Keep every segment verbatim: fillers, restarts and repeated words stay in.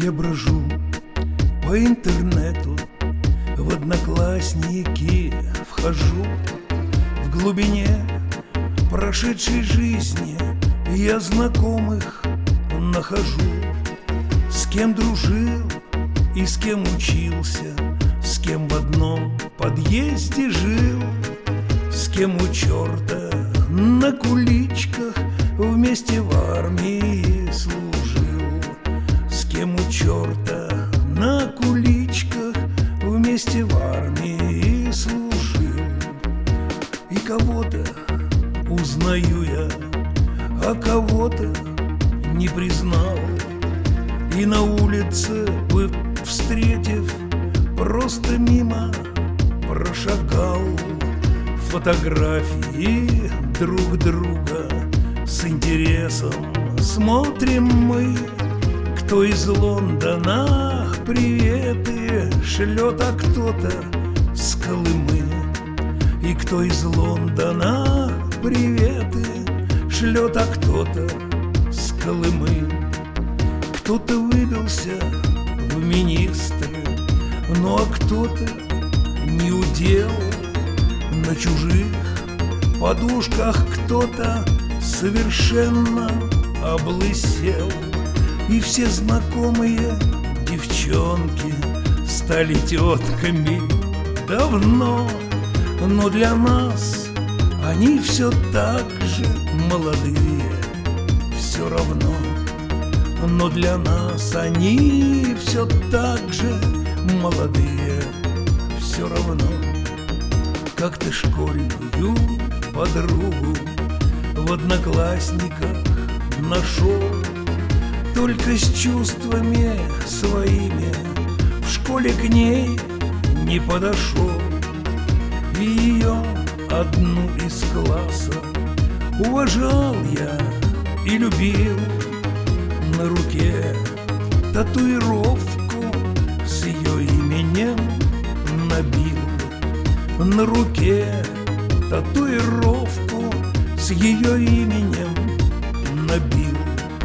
Я брожу по интернету, в одноклассники вхожу. В глубине прошедшей жизни я знакомых нахожу. С кем дружил и с кем учился, с кем в одном подъезде жил, с кем у черта на куличках вместе в армии служил, с кем у черта на куличках вместе в армии служил. И кого-то узнаю я, а кого-то не признал. И на улице, встретив, просто мимо прошагал. Фотографии друг друга с интересом смотрим мы. Кто из Лондона приветы шлет, а кто-то с Колымы. И кто из Лондона приветы шлет, а кто-то с Колымы. Кто-то выбился в министры, ну а кто-то не удел. На чужих подушках кто-то совершенно облысел. И все знакомые девчонки стали тетками давно, но для нас они все так же молодые, все равно. Но для нас они все так же молодые, все равно. Как ты школьную подругу в одноклассниках нашел, только с чувствами своими в школе к ней не подошел. И ее одну из класса уважал я и любил. На руке татуировку с ее именем набил. На руке татуировку с ее именем набил.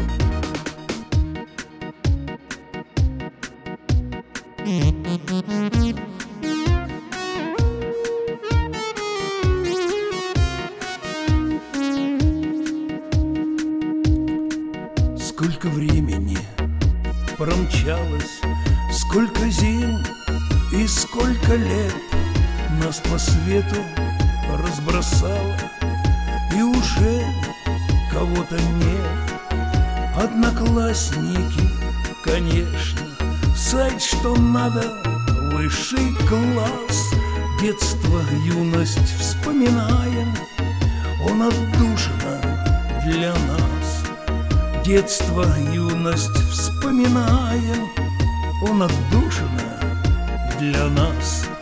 Сколько времени промчалось, сколько зим и сколько лет нас по свету разбросало, и уже кого-то нет. Одноклассники, конечно, сайт, что надо, высший класс. Детство, юность вспоминаем, он отдушина для нас. Детство, юность вспоминаем, он отдушина для нас.